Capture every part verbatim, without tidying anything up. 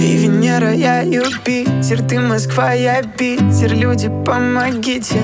Ты Венера, я Юпитер, ты Москва, я Питер. Люди, помогите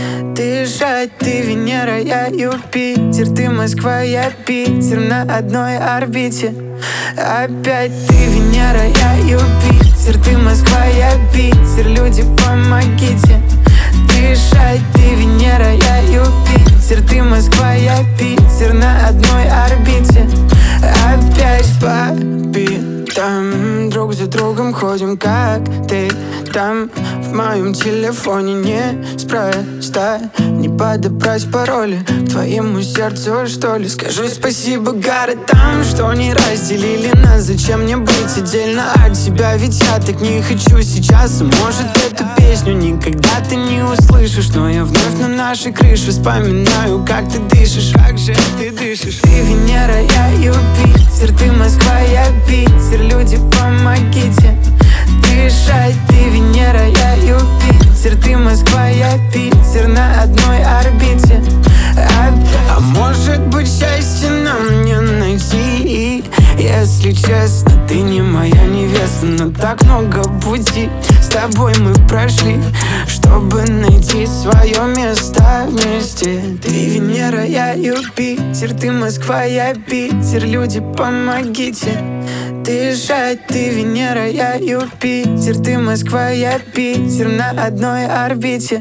дышать. Ты Венера, я Юпитер, ты Москва, я Питер. На одной орбите опять. Ты Венера, я Юпитер, ты Москва, я Питер. Люди, помогите дышать. Ты Венера, я Юпитер, ты Москва, я Питер. На одной орбите опять. Папи, там друг за другом ходим, как ты там. В моем телефоне неспроста не подобрать пароли к твоему сердцу, что ли. Скажу спасибо городам, что не разделили нас. Зачем мне быть отдельно от тебя? Ведь я так не хочу сейчас. Может, эту песню никогда ты не услышишь, но я вновь на нашей крыше вспоминаю, как ты дышишь. Как же ты дышишь? Ты Венера, я Юпитер, ты Москва, я Питер. Люди, помогите дышать. Ты Венера, я Юпитер, ты Москва, я Питер. На одной орбите. А, а может быть, счастье нам не найти? Если честно, ты не моя невеста, но так много пути с тобой мы прошли, чтобы найти свое место вместе. Ты Венера, я Юпитер, ты Москва, я Питер. Люди, помогите дышать. Ты Венера, я Юпитер, ты Москва, я Питер. На одной орбите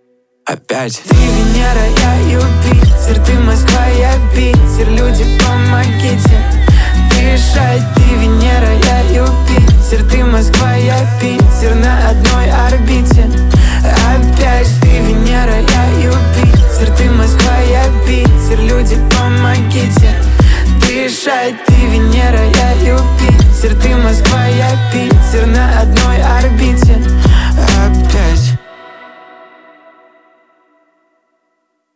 опять. Ты Венера, я Юпитер, ты Москва, я Питер. Люди, помогите дышать. Ты Венера, я Юпитер, ты Москва, я Питер. На одной орбите опять. Ты Венера, я Юпитер, ты Москва, я Питер. Люди, помогите дышать. Ты Венера, я Юпитер, ты Москва, я Питер. На одной орбите